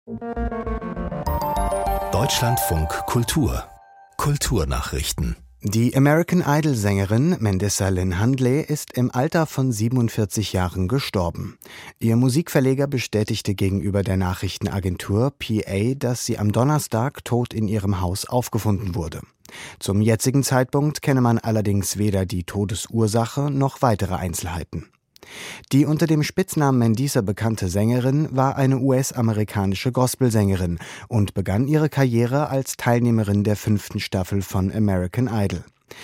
Deutschlandfunk Kultur. Kulturnachrichten. Die American Idol-Sängerin Mandissa Lynn Handley ist im Alter von 47 Jahren gestorben. Ihr Musikverleger bestätigte gegenüber der Nachrichtenagentur PA, dass sie am Donnerstag tot in ihrem Haus aufgefunden wurde. Zum jetzigen Zeitpunkt kenne man allerdings weder die Todesursache noch weitere Einzelheiten. Die unter dem Spitznamen Mandissa bekannte Sängerin war eine US-amerikanische Gospelsängerin und begann ihre Karriere als Teilnehmerin der 5. Staffel von American Idol.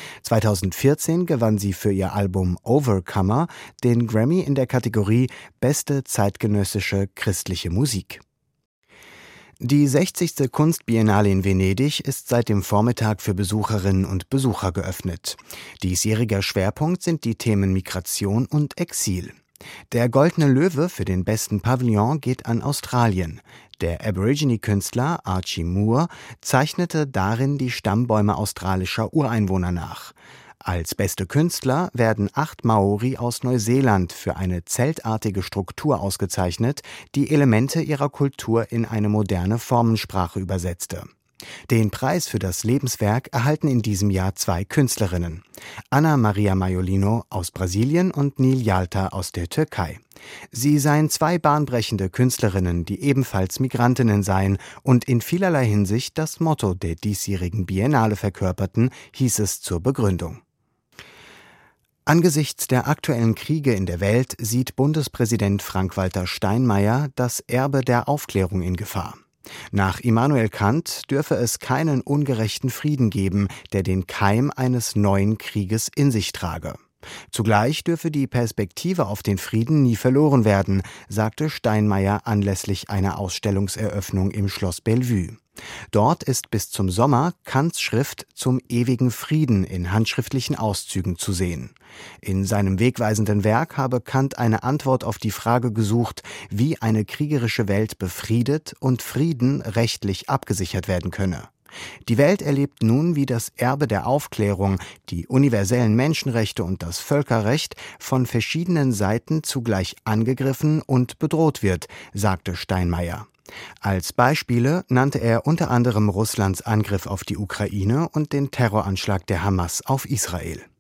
2014 gewann sie für ihr Album Overcomer den Grammy in der Kategorie Beste zeitgenössische christliche Musik. Die 60. Kunstbiennale in Venedig ist seit dem Vormittag für Besucherinnen und Besucher geöffnet. Diesjähriger Schwerpunkt sind die Themen Migration und Exil. Der Goldene Löwe für den besten Pavillon geht an Australien. Der Aborigine-Künstler Archie Moore zeichnete darin die Stammbäume australischer Ureinwohner nach. Als beste Künstler werden 8 Maori aus Neuseeland für eine zeltartige Struktur ausgezeichnet, die Elemente ihrer Kultur in eine moderne Formensprache übersetzte. Den Preis für das Lebenswerk erhalten in diesem Jahr 2 Künstlerinnen: Ana Maria Maiolino aus Brasilien und Nil Yalta aus der Türkei. Sie seien 2 bahnbrechende Künstlerinnen, die ebenfalls Migrantinnen seien und in vielerlei Hinsicht das Motto der diesjährigen Biennale verkörperten, hieß es zur Begründung. Angesichts der aktuellen Kriege in der Welt sieht Bundespräsident Frank-Walter Steinmeier das Erbe der Aufklärung in Gefahr. Nach Immanuel Kant dürfe es keinen ungerechten Frieden geben, der den Keim eines neuen Krieges in sich trage. Zugleich dürfe die Perspektive auf den Frieden nie verloren werden, sagte Steinmeier anlässlich einer Ausstellungseröffnung im Schloss Bellevue. Dort ist bis zum Sommer Kants Schrift zum ewigen Frieden in handschriftlichen Auszügen zu sehen. In seinem wegweisenden Werk habe Kant eine Antwort auf die Frage gesucht, wie eine kriegerische Welt befriedet und Frieden rechtlich abgesichert werden könne. Die Welt erlebt nun, wie das Erbe der Aufklärung, die universellen Menschenrechte und das Völkerrecht von verschiedenen Seiten zugleich angegriffen und bedroht wird, sagte Steinmeier. Als Beispiele nannte er unter anderem Russlands Angriff auf die Ukraine und den Terroranschlag der Hamas auf Israel.